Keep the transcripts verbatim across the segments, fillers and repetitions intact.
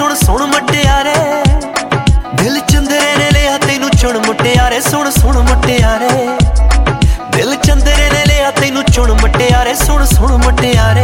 सुन सुन मुटियारे दिल चंदरे ने लिया तेनू चुन मुटियारे सुन सुन मुटियारे दिल चंदरे ने लिया तेनू चुन मुटियारे सुन सुन मुटियारे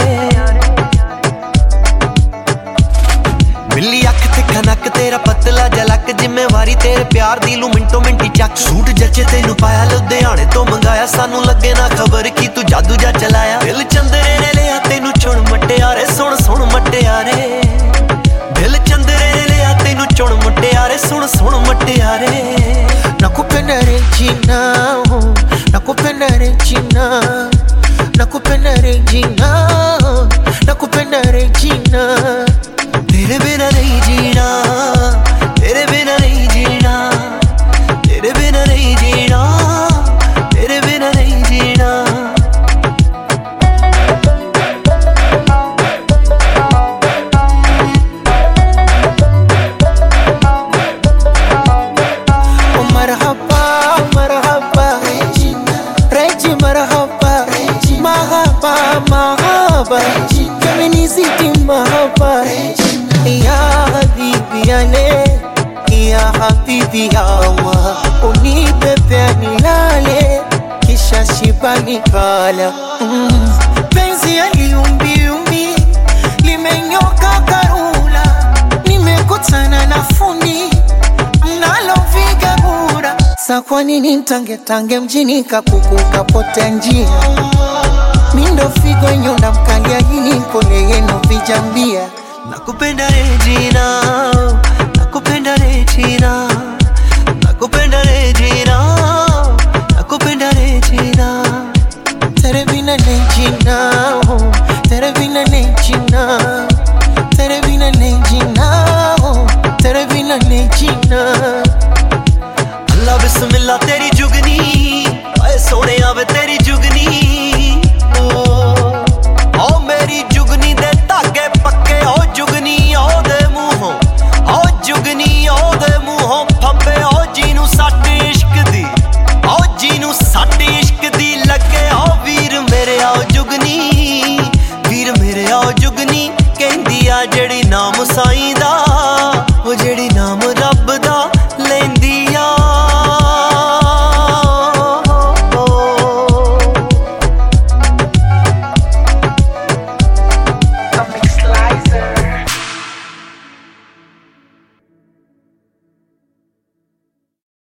बिल्ली अख ते कनक तेरा पतला जलक जिम्मेवारी तेरे प्यार दी लू मिंटो मिंटी चक सूट जचे तेनू पाया लुधियाने तो मंगाया सानू लगे ना खबर की तू जादू जा चलाया दिल चंदरे ने लिया तेनू चुन मुटियारे सुन सुन मुटियारे दिल चंदरे ने लिया तेनू चुन मुटियारे सुन सुन मुटियारे nakupenda Regina nakupenda Regina nakupenda Regina nakupenda Regina तेरे बिना नहीं जीना तेरे बिना नहीं जीना तेरे बिना नहीं जीना तेरे बिना नहीं जीना oh marhaba marhaba Regina Regina marhaba Regina marhaba marhaba feminiziti marhaba ya habibi yale ya habibi Allah unipepe nilale kisha shibani kala mm. penzi aliumbi umbi limenyoka karula nimekutana na fundi mnaloviga bura sa kwa nini ntange tange mjini kakuku kapotea njia mindo figo nyonda mkalia hini mpole yenu vijambia nakupenda Regina